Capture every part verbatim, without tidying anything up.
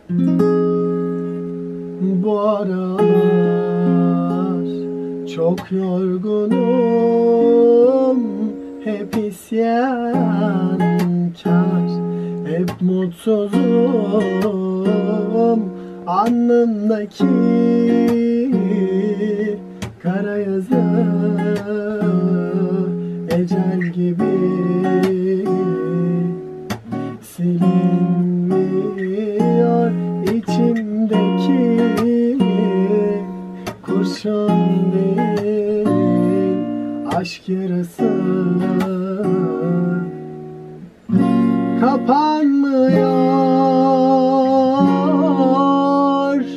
Bu aralar çok yorgunum, hep isyankar, hep mutsuzum. Alnımdaki kara yazı ecel gibi silinmiyor içimdeki kurşun değil aşk yarası kapanmıyor.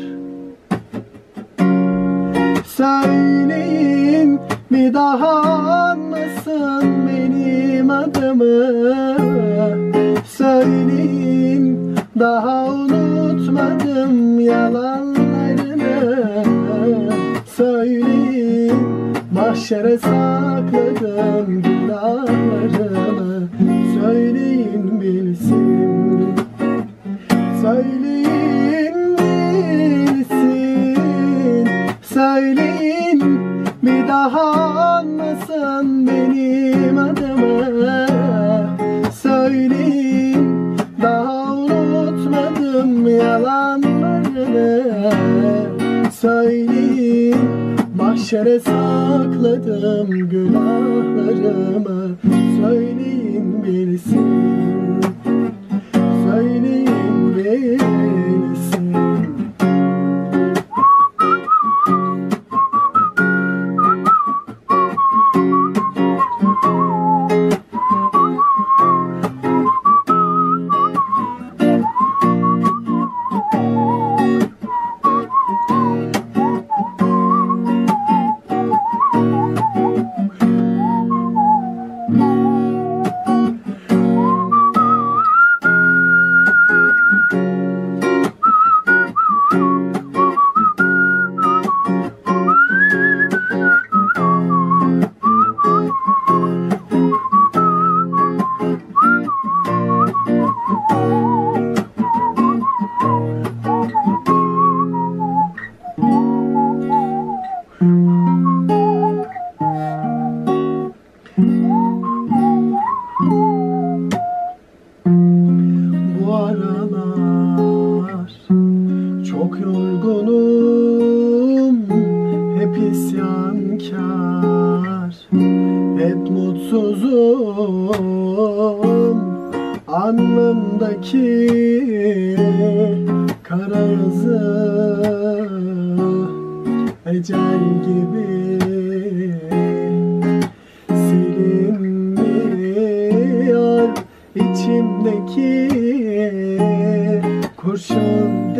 Söyleyin bir daha anlasın benim adımı. Söyleyin daha unutmadım yalanlarını. Söyleyin mahşere sakladım günahlarımı. Söyleyin bilsin, söyleyin bilsin. Söyleyin bir daha anmasın benim adımı. Söyleyin daha unutmadım yalanlarını. Söyleyin mahşere sakladım günahlarımı. Söyleyin bilsin, söyleyin bilsin. Bu aralar çok yorgunum, hep isyankar, hep mutsuzum. Alnımdaki kara yazı ecel gibi silinmiyor içimdeki kurşun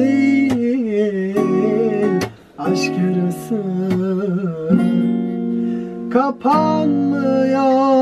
değil aşk yarası kapanmıyor.